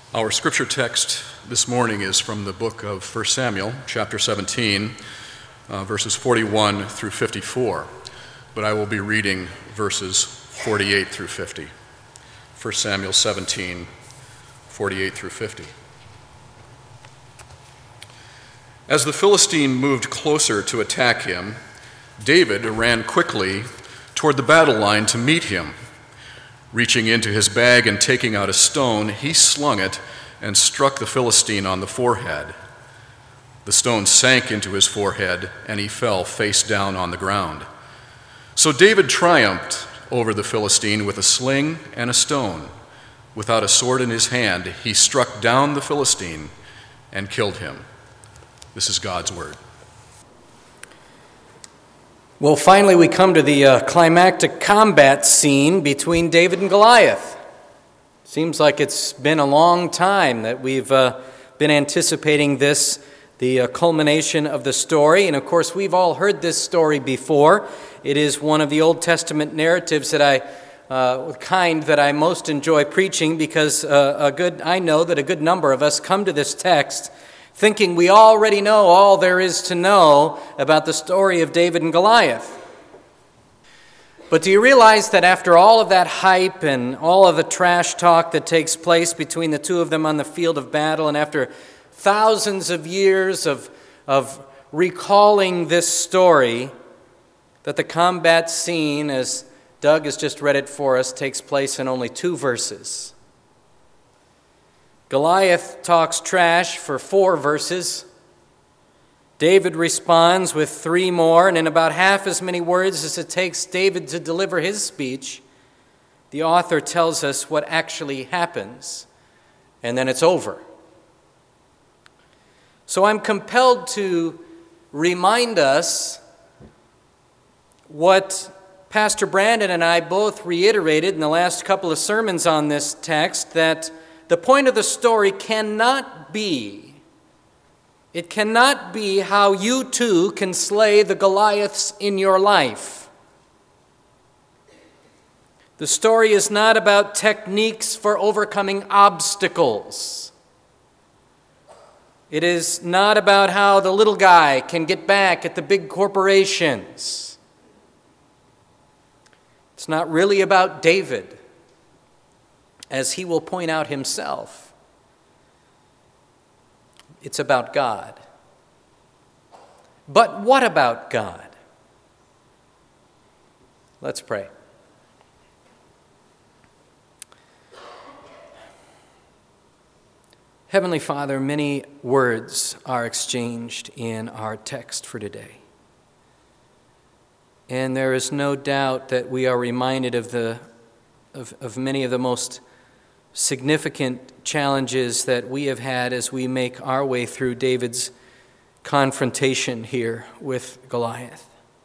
Our scripture text this morning is from the book of 1 Samuel, chapter 17, verses 41 through 54. But I will be reading verses 48 through 50. 1 Samuel 17, 48 through 50. As the Philistine moved closer to attack him, David ran quickly toward the battle line to meet him. Reaching into his bag and taking out a stone, he slung it and struck the Philistine on the forehead. The stone sank into his forehead, and he fell face down on the ground. So David triumphed over the Philistine with a sling and a stone. Without a sword in his hand, he struck down the Philistine and killed him. This is God's word. Well, finally we come to the climactic combat scene between David and Goliath. Seems like it's been a long time that we've been anticipating this, the culmination of the story. And of course, we've all heard this story before. It is one of the Old Testament narratives that I most enjoy preaching, because I know that a good number of us come to this text thinking we already know all there is to know about the story of David and Goliath. But do you realize that after all of that hype and all of the trash talk that takes place between the two of them on the field of battle, and after thousands of years of recalling this story, that the combat scene, as Doug has just read it for us, takes place in only 2 verses. Goliath talks trash for 4 verses. David responds with 3 more, and in about half as many words as it takes David to deliver his speech, the author tells us what actually happens, and then it's over. So I'm compelled to remind us what Pastor Brandon and I both reiterated in the last couple of sermons on this text, that the point of the story cannot be how you too can slay the Goliaths in your life. The story is not about techniques for overcoming obstacles. It is not about how the little guy can get back at the big corporations. It's not really about David, as he will point out himself. It's about God. But what about God? Let's pray. Heavenly Father, many words are exchanged in our text for today. And there is no doubt that we are reminded of many of the most significant challenges that we have had as we make our way through David's confrontation here with Goliath.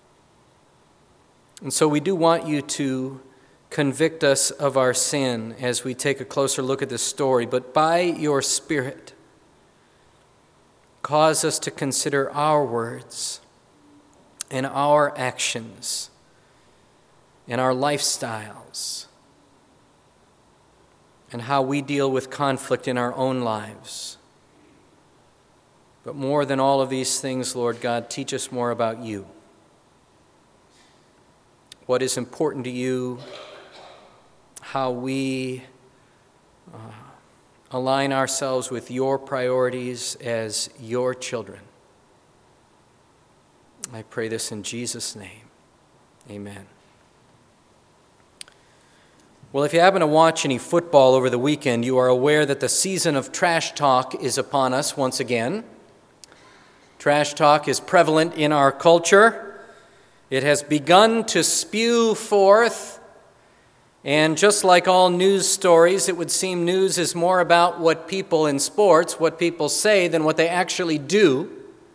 And so we do want you to convict us of our sin as we take a closer look at this story, but by your Spirit, cause us to consider our words and our actions and our lifestyles, and how we deal with conflict in our own lives. But more than all of these things, Lord God, teach us more about you. What is important to you, how we align ourselves with your priorities as your children. I pray this in Jesus' name. Amen. Well, if you happen to watch any football over the weekend, you are aware that the season of trash talk is upon us once again. Trash talk is prevalent in our culture. It has begun to spew forth, and just like all news stories, it would seem news is more about what people in sports, what people say, than what they actually do.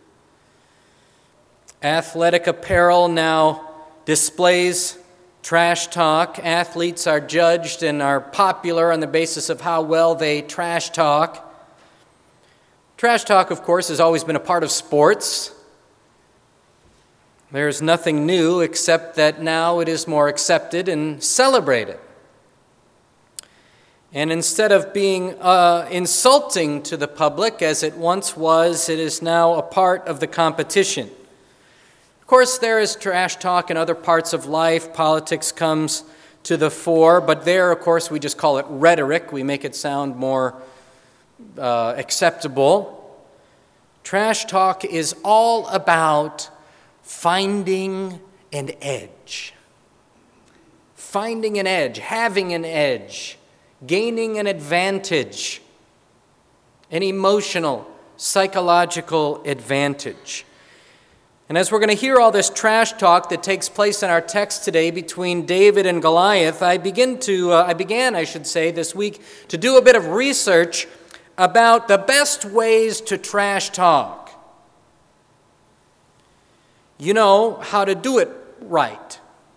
Athletic apparel now displays trash talk. Athletes are judged and are popular on the basis of how well they trash talk. Trash talk, of course, has always been a part of sports. There's nothing new except that now it is more accepted and celebrated. And instead of being insulting to the public as it once was, it is now a part of the competition. Of course, there is trash talk in other parts of life. Politics comes to the fore, but there, of course, we just call it rhetoric. We make it sound more acceptable. Trash talk is all about finding an edge. Finding an edge, having an edge, gaining an advantage, an emotional, psychological advantage. And as we're going to hear all this trash talk that takes place in our text today between David and Goliath, I began this week to do a bit of research about the best ways to trash talk. You know how to do it right.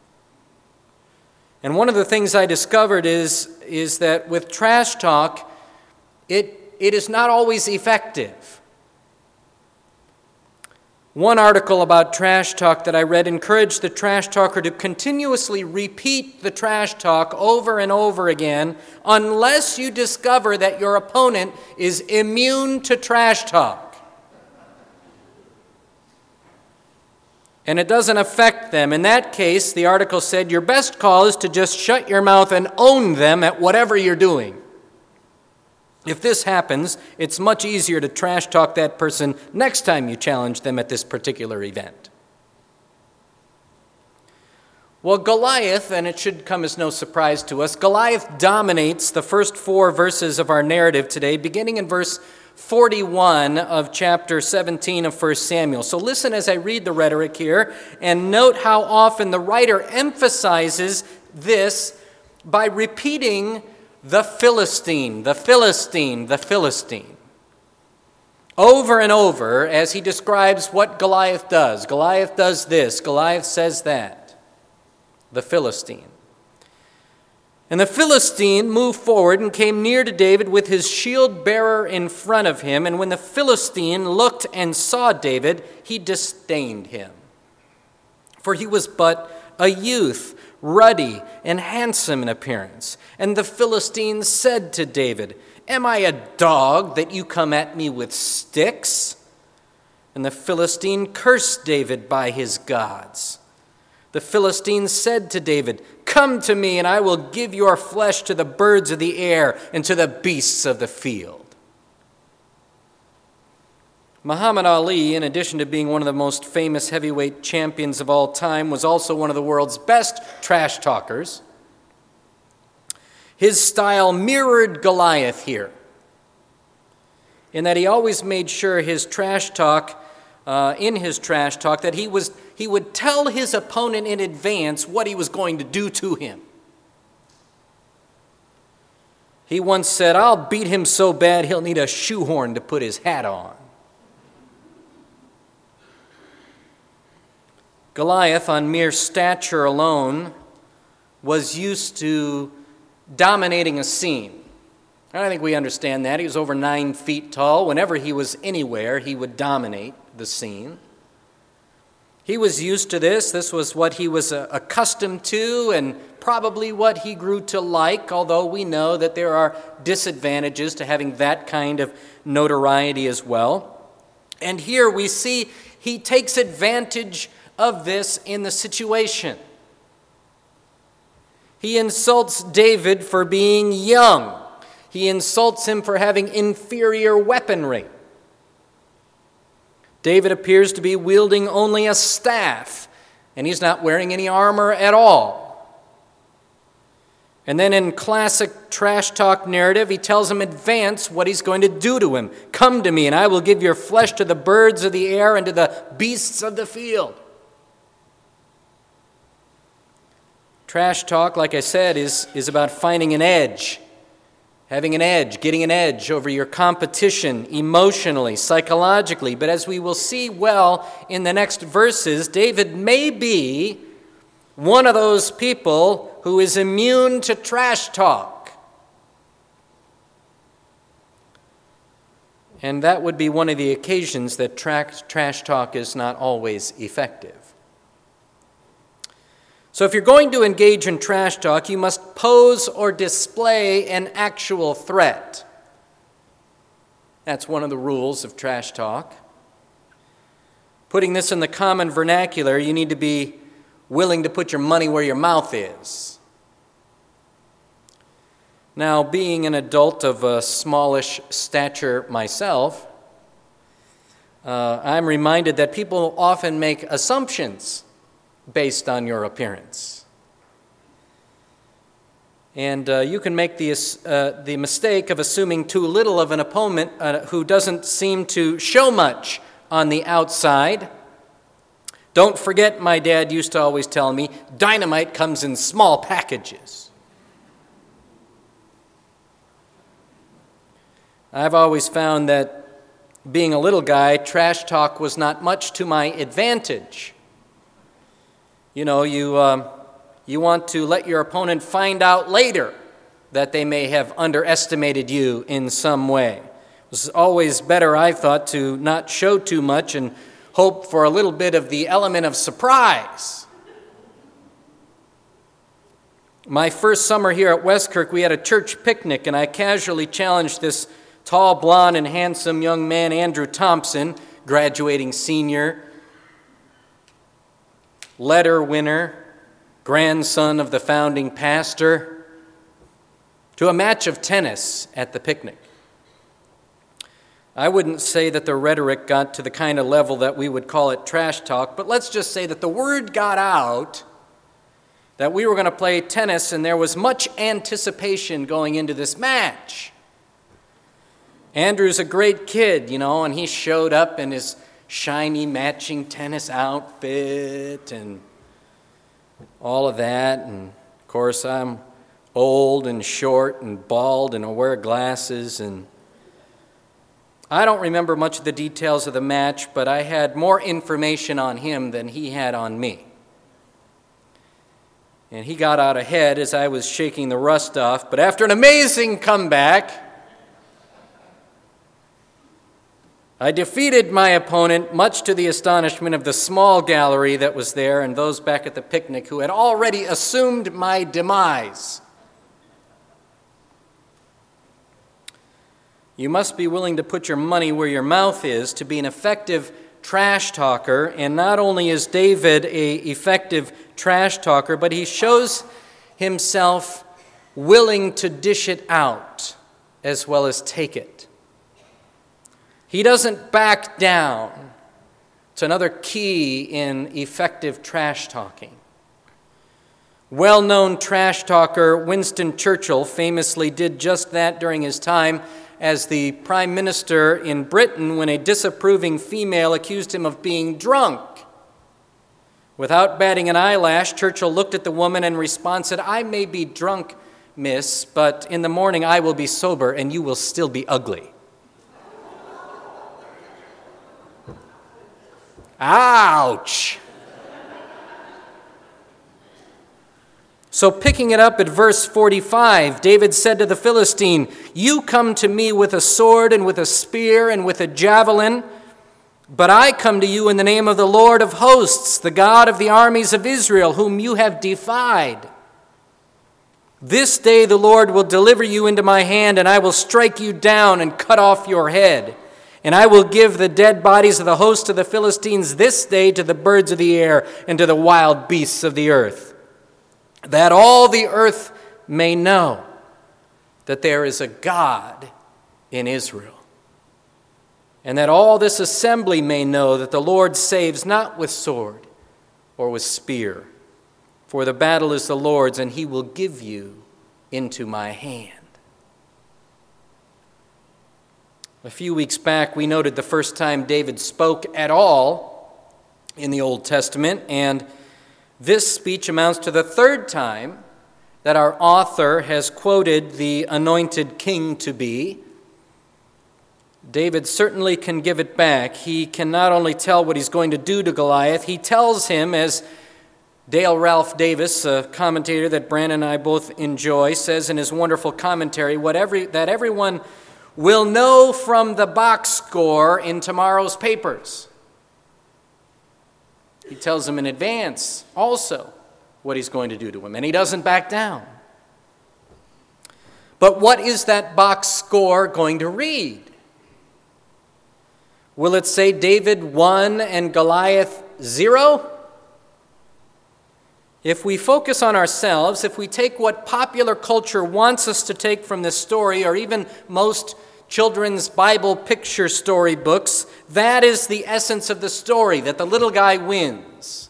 And one of the things I discovered is that with trash talk, it is not always effective. One article about trash talk that I read encouraged the trash talker to continuously repeat the trash talk over and over again unless you discover that your opponent is immune to trash talk. And it doesn't affect them. In that case, the article said, your best call is to just shut your mouth and own them at whatever you're doing. If this happens, it's much easier to trash talk that person next time you challenge them at this particular event. Well, Goliath, and it should come as no surprise to us, Goliath dominates the first 4 verses of our narrative today, beginning in verse 41 of chapter 17 of 1 Samuel. So listen as I read the rhetoric here, and note how often the writer emphasizes this by repeating the Philistine, the Philistine, the Philistine, over and over as he describes what Goliath does. Goliath does this, Goliath says that. The Philistine. And the Philistine moved forward and came near to David with his shield bearer in front of him. And when the Philistine looked and saw David, he disdained him. For he was but a youth, ruddy and handsome in appearance. And the Philistine said to David, am I a dog that you come at me with sticks? And the Philistine cursed David by his gods. The Philistine said to David, come to me, and I will give your flesh to the birds of the air and to the beasts of the field. Muhammad Ali, in addition to being one of the most famous heavyweight champions of all time, was also one of the world's best trash talkers. His style mirrored Goliath here, in that he always made sure his trash talk, that he would tell his opponent in advance what he was going to do to him. He once said, I'll beat him so bad he'll need a shoehorn to put his hat on. Goliath, on mere stature alone, was used to dominating a scene. I think we understand that. He was over 9 feet tall. Whenever he was anywhere, he would dominate the scene. He was used to this. This was what he was accustomed to and probably what he grew to like, although we know that there are disadvantages to having that kind of notoriety as well. And here we see he takes advantage of this in the situation. He insults David for being young. He insults him for having inferior weaponry. David appears to be wielding only a staff, and he's not wearing any armor at all. And then in classic trash talk narrative, he tells him in advance what he's going to do to him. Come to me, and I will give your flesh to the birds of the air and to the beasts of the field. Trash talk, like I said, is about finding an edge, having an edge, getting an edge over your competition emotionally, psychologically. But as we will see well in the next verses, David may be one of those people who is immune to trash talk. And that would be one of the occasions that trash talk is not always effective. So if you're going to engage in trash talk, you must pose or display an actual threat. That's one of the rules of trash talk. Putting this in the common vernacular, you need to be willing to put your money where your mouth is. Now, being an adult of a smallish stature myself, I'm reminded that people often make assumptions based on your appearance. And you can make the mistake of assuming too little of an opponent who doesn't seem to show much on the outside. Don't forget, my dad used to always tell me, dynamite comes in small packages. I've always found that being a little guy, trash talk was not much to my advantage. You know, you want to let your opponent find out later that they may have underestimated you in some way. It was always better, I thought, to not show too much and hope for a little bit of the element of surprise. My first summer here at Westkirk, we had a church picnic, and I casually challenged this tall, blonde, and handsome young man, Andrew Thompson, graduating senior, letter winner, grandson of the founding pastor, to a match of tennis at the picnic. I wouldn't say that the rhetoric got to the kind of level that we would call it trash talk, but let's just say that the word got out that we were going to play tennis, and there was much anticipation going into this match. Andrew's a great kid, you know, and he showed up in his shiny matching tennis outfit and all of that. And, of course, I'm old and short and bald and I wear glasses. And I don't remember much of the details of the match, but I had more information on him than he had on me. And he got out ahead as I was shaking the rust off. But after an amazing comeback, I defeated my opponent, much to the astonishment of the small gallery that was there and those back at the picnic who had already assumed my demise. You must be willing to put your money where your mouth is to be an effective trash talker. And not only is David an effective trash talker, but he shows himself willing to dish it out as well as take it. He doesn't back down. It's another key in effective trash talking. Well-known trash talker Winston Churchill famously did just that during his time as the Prime Minister in Britain when a disapproving female accused him of being drunk. Without batting an eyelash, Churchill looked at the woman and responded, said, "I may be drunk, miss, but in the morning I will be sober and you will still be ugly." Ouch! So picking it up at verse 45, David said to the Philistine, "You come to me with a sword and with a spear and with a javelin, but I come to you in the name of the Lord of hosts, the God of the armies of Israel, whom you have defied. This day the Lord will deliver you into my hand, and I will strike you down and cut off your head. And I will give the dead bodies of the host of the Philistines this day to the birds of the air and to the wild beasts of the earth, that all the earth may know that there is a God in Israel, and that all this assembly may know that the Lord saves not with sword or with spear, for the battle is the Lord's, and he will give you into my hand." A few weeks back, we noted the first time David spoke at all in the Old Testament, and this speech amounts to the third time that our author has quoted the anointed king to be. David certainly can give it back. He can not only tell what he's going to do to Goliath, he tells him, as Dale Ralph Davis, a commentator that Brandon and I both enjoy, says in his wonderful commentary, that everyone will know from the box score in tomorrow's papers. He tells him in advance also what he's going to do to him, and he doesn't back down. But what is that box score going to read? Will it say David 1 and Goliath 0? If we focus on ourselves, if we take what popular culture wants us to take from this story, or even most children's Bible picture story books, that is the essence of the story, that the little guy wins.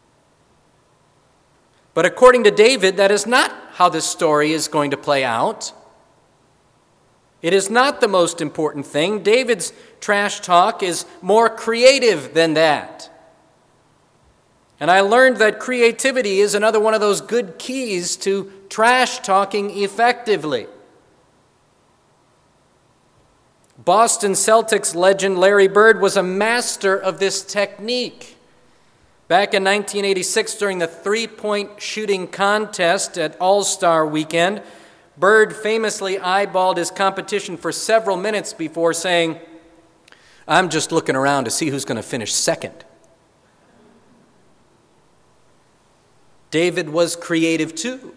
But according to David, that is not how this story is going to play out. It is not the most important thing. David's trash talk is more creative than that. And I learned that creativity is another one of those good keys to trash talking effectively. Boston Celtics legend Larry Bird was a master of this technique. Back in 1986, during the three-point shooting contest at All-Star Weekend, Bird famously eyeballed his competition for several minutes before saying, "I'm just looking around to see who's going to finish second." David was creative too.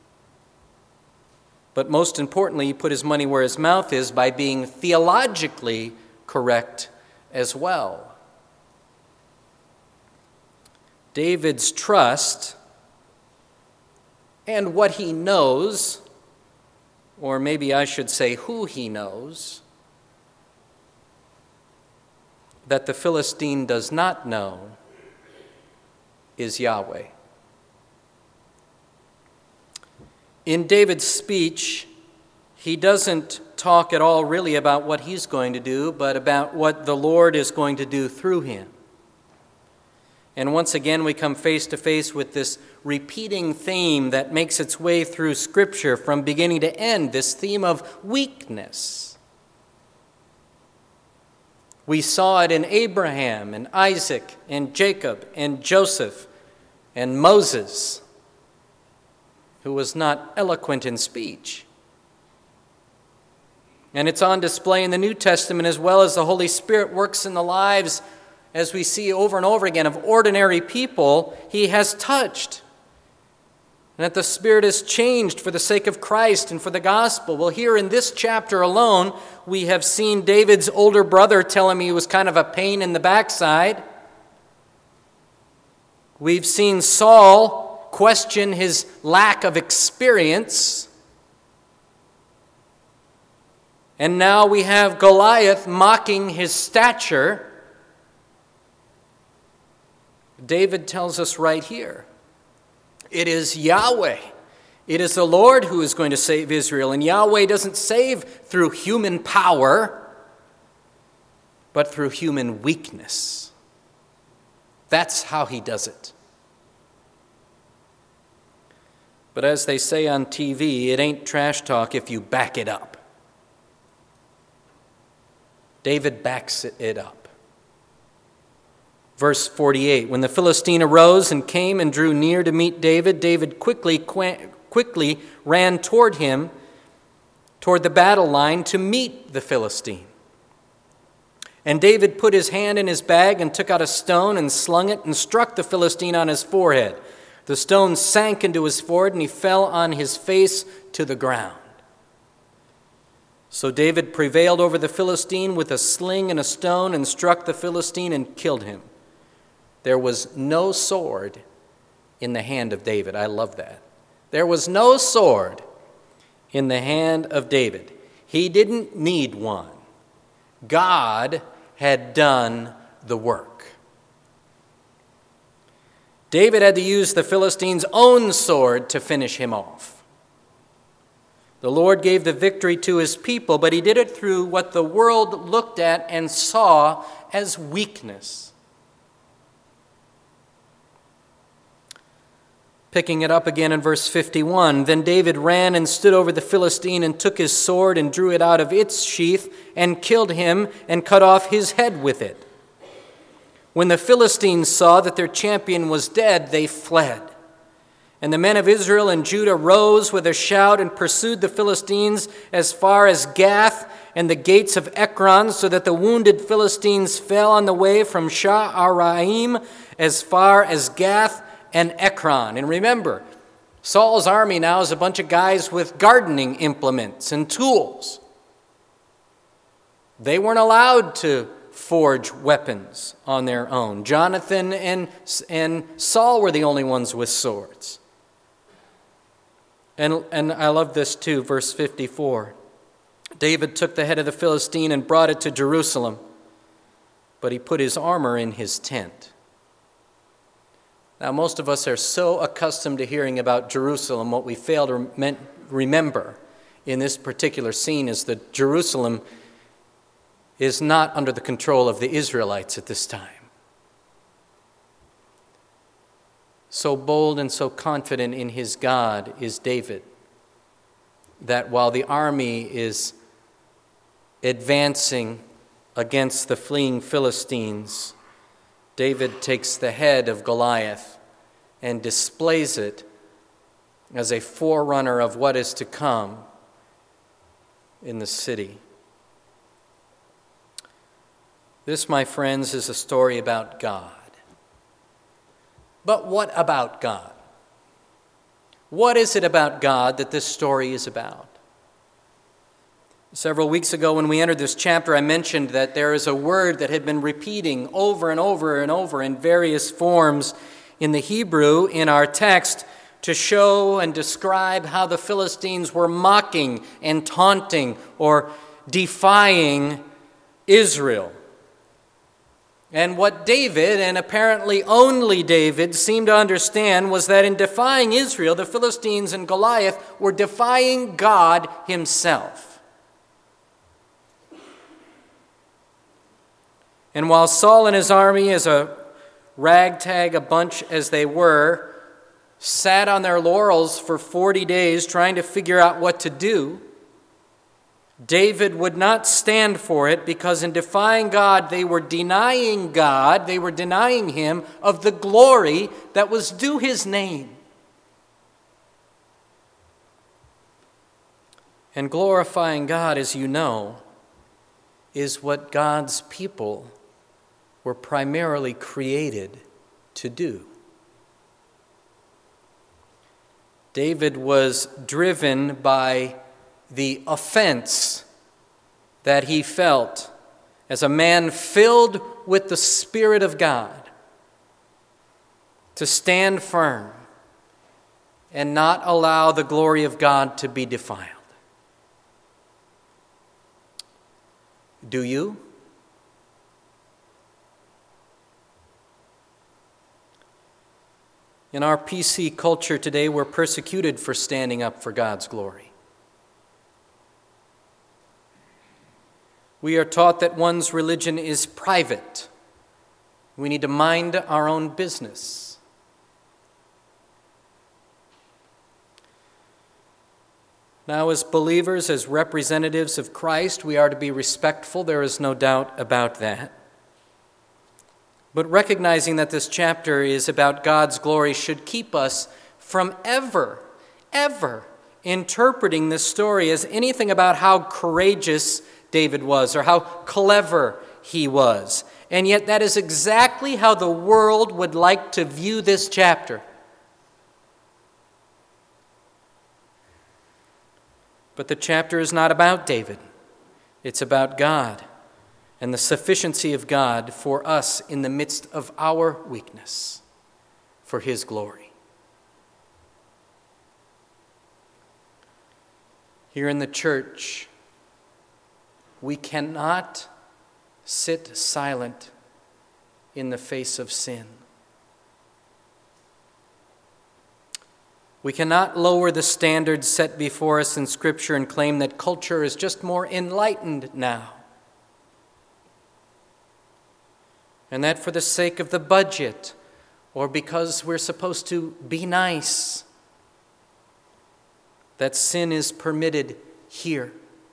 But most importantly, he put his money where his mouth is by being theologically correct as well. David's trust and what he knows, or maybe I should say who he knows, that the Philistine does not know, is Yahweh. In David's speech, he doesn't talk at all really about what he's going to do, but about what the Lord is going to do through him. And once again, we come face to face with this repeating theme that makes its way through Scripture from beginning to end, this theme of weakness. We saw it in Abraham and Isaac and Jacob and Joseph and Moses, who was not eloquent in speech. And it's on display in the New Testament as well, as the Holy Spirit works in the lives, as we see over and over again, of ordinary people he has touched. And that the Spirit is changed for the sake of Christ and for the gospel. Well, here in this chapter alone, we have seen David's older brother tell him he was kind of a pain in the backside. We've seen Saul question his lack of experience. And now we have Goliath mocking his stature. David tells us right here, it is Yahweh. It is the Lord who is going to save Israel. And Yahweh doesn't save through human power, but through human weakness. That's how he does it. But as they say on TV, it ain't trash talk if you back it up. David backs it up. Verse 48, when the Philistine arose and came and drew near to meet David, David quickly ran toward him, toward the battle line to meet the Philistine. And David put his hand in his bag and took out a stone and slung it and struck the Philistine on his forehead. The stone sank into his forehead and he fell on his face to the ground. So David prevailed over the Philistine with a sling and a stone and struck the Philistine and killed him. There was no sword in the hand of David. I love that. There was no sword in the hand of David. He didn't need one. God had done the work. David had to use the Philistine's own sword to finish him off. The Lord gave the victory to his people, but he did it through what the world looked at and saw as weakness. Picking it up again in verse 51, then David ran and stood over the Philistine and took his sword and drew it out of its sheath and killed him and cut off his head with it. When the Philistines saw that their champion was dead, they fled. And the men of Israel and Judah rose with a shout and pursued the Philistines as far as Gath and the gates of Ekron, so that the wounded Philistines fell on the way from Sha'araim as far as Gath and Ekron. And remember, Saul's army now is a bunch of guys with gardening implements and tools. They weren't allowed to forge weapons on their own. Jonathan and Saul were the only ones with swords. And I love this too, verse 54. David took the head of the Philistine and brought it to Jerusalem, but he put his armor in his tent. Now, most of us are so accustomed to hearing about Jerusalem, what we fail to remember in this particular scene is that Jerusalem is not under the control of the Israelites at this time. So bold and so confident in his God is David that while the army is advancing against the fleeing Philistines, David takes the head of Goliath and displays it as a forerunner of what is to come in the city. This, my friends, is a story about God. But what about God? What is it about God that this story is about? Several weeks ago when we entered this chapter, I mentioned that there is a word that had been repeating over and over and over in various forms in the Hebrew in our text to show and describe how the Philistines were mocking and taunting or defying Israel. And what David, and apparently only David, seemed to understand was that in defying Israel, the Philistines and Goliath were defying God himself. And while Saul and his army, as a ragtag a bunch as they were, sat on their laurels for 40 days trying to figure out what to do, David would not stand for it because in defying God, they were denying God, they were denying him of the glory that was due his name. And glorifying God, as you know, is what God's people were primarily created to do. David was driven by the offense that he felt as a man filled with the Spirit of God to stand firm and not allow the glory of God to be defiled. Do you? In our PC culture today, we're persecuted for standing up for God's glory. We are taught that one's religion is private. We need to mind our own business. Now, as believers, as representatives of Christ, we are to be respectful. There is no doubt about that. But recognizing that this chapter is about God's glory should keep us from ever interpreting this story as anything about how courageous David was or how clever he was. And yet that is exactly how the world would like to view this chapter. But the chapter is not about David. It's about God and the sufficiency of God for us in the midst of our weakness for his glory. Here in the church, we cannot sit silent in the face of sin. We cannot lower the standards set before us in Scripture and claim that culture is just more enlightened now. And that for the sake of the budget or because we're supposed to be nice, that sin is permitted here.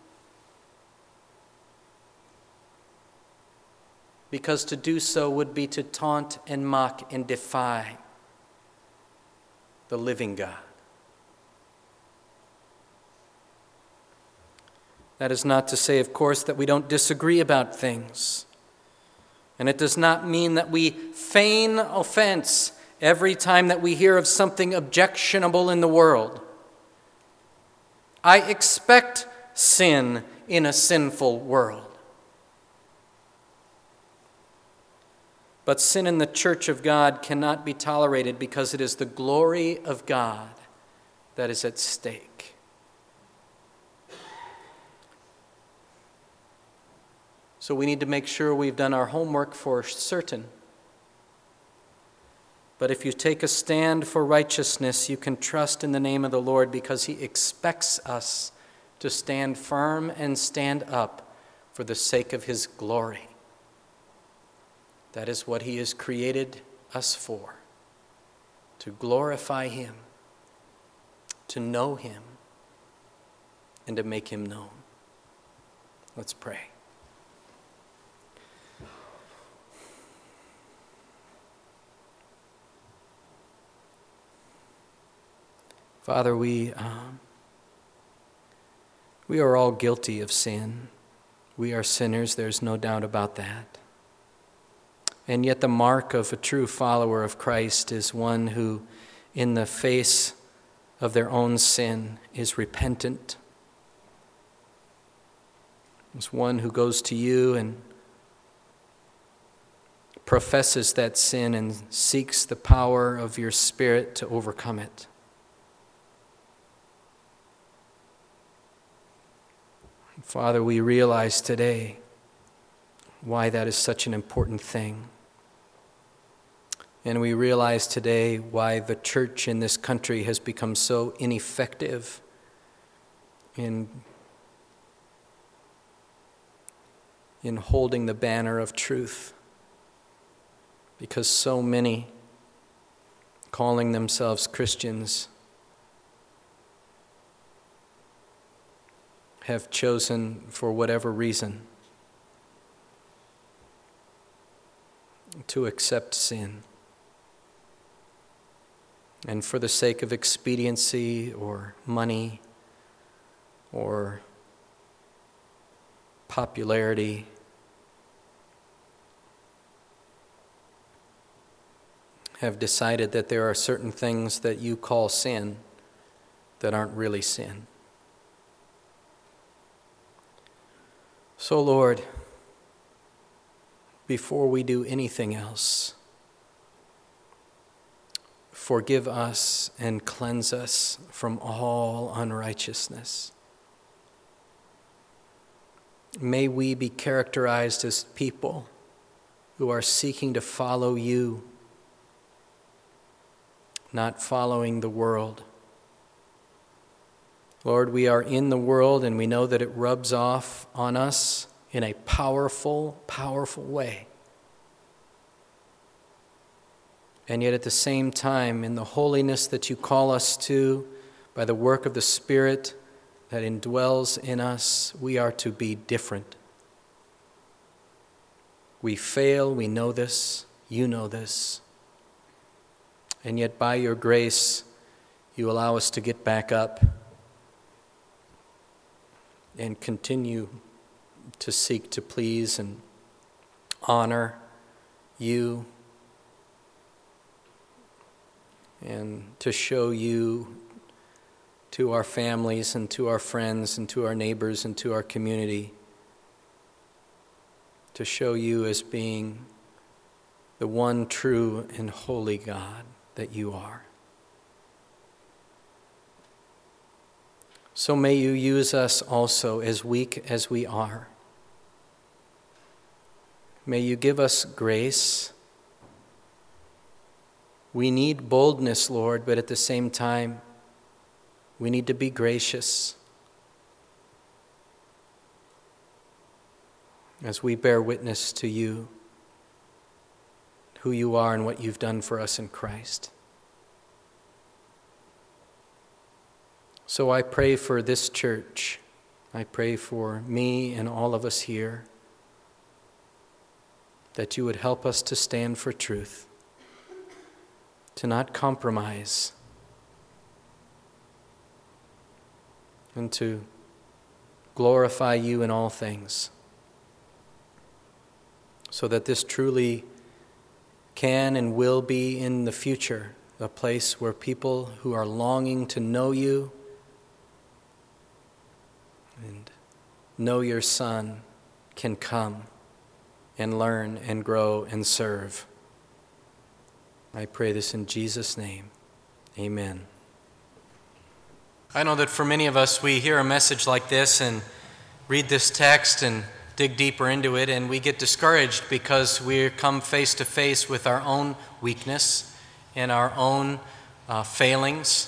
Because to do so would be to taunt and mock and defy the living God. That is not to say, of course, that we don't disagree about things. And it does not mean that we feign offense every time that we hear of something objectionable in the world. I expect sin in a sinful world. But sin in the church of God cannot be tolerated because it is the glory of God that is at stake. So we need to make sure we've done our homework for certain. But if you take a stand for righteousness, you can trust in the name of the Lord because He expects us to stand firm and stand up for the sake of His glory. That is what He has created us for, to glorify Him, to know Him, and to make Him known. Let's pray. Father, we are all guilty of sin. We are sinners, there's no doubt about that. And yet the mark of a true follower of Christ is one who, in the face of their own sin, is repentant. It's one who goes to you and professes that sin and seeks the power of your Spirit to overcome it. Father, we realize today why that is such an important thing. And we realize today why the church in this country has become so ineffective in holding the banner of truth. Because so many, calling themselves Christians, have chosen, for whatever reason, to accept sin. And for the sake of expediency or money or popularity, have decided that there are certain things that you call sin that aren't really sin. So, Lord, before we do anything else, forgive us and cleanse us from all unrighteousness. May we be characterized as people who are seeking to follow you, not following the world. Lord, we are in the world and we know that it rubs off on us in a powerful, powerful way. And yet at the same time, in the holiness that you call us to, by the work of the Spirit that indwells in us, we are to be different. We fail, we know this, you know this. And yet by your grace, you allow us to get back up and continue to seek to please and honor you, and to show you to our families and to our friends and to our neighbors and to our community, to show you as being the one true and holy God that you are. So may you use us also, as weak as we are. May you give us grace. We need boldness, Lord, but at the same time, we need to be gracious as we bear witness to you, who you are and what you've done for us in Christ. So I pray for this church. I pray for me and all of us here, that you would help us to stand for truth, to not compromise, and to glorify you in all things, so that this truly can and will be in the future a place where people who are longing to know you and know your Son can come and learn and grow and serve. I pray this in Jesus' name. Amen. I know that for many of us, we hear a message like this and read this text and dig deeper into it, and we get discouraged because we come face to face with our own weakness and our own failings.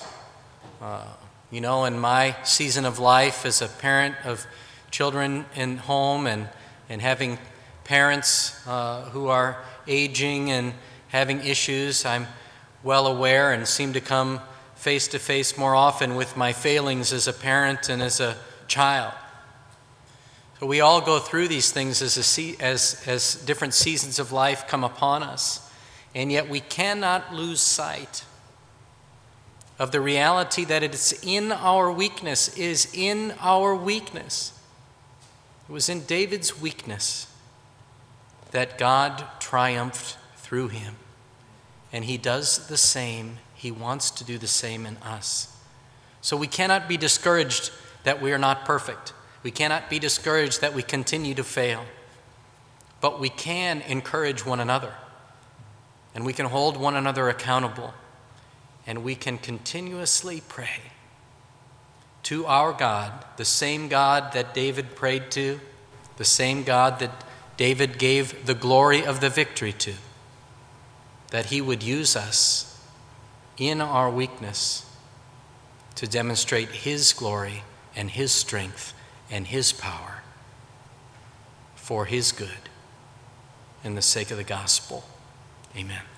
In my season of life as a parent of children in home and having parents who are aging and having issues, I'm well aware and seem to come face to face more often with my failings as a parent and as a child. So we all go through these things as different seasons of life come upon us, and yet we cannot lose sight of the reality that it's in our weakness, is in our weakness. It was in David's weakness that God triumphed through him, and he does the same. He wants to do the same in us. So we cannot be discouraged that we are not perfect. We cannot be discouraged that we continue to fail. But we can encourage one another, and we can hold one another accountable, and we can continuously pray to our God, the same God that David prayed to, the same God that David gave the glory of the victory to, that he would use us in our weakness to demonstrate his glory and his strength and his power for his good and the sake of the gospel. Amen.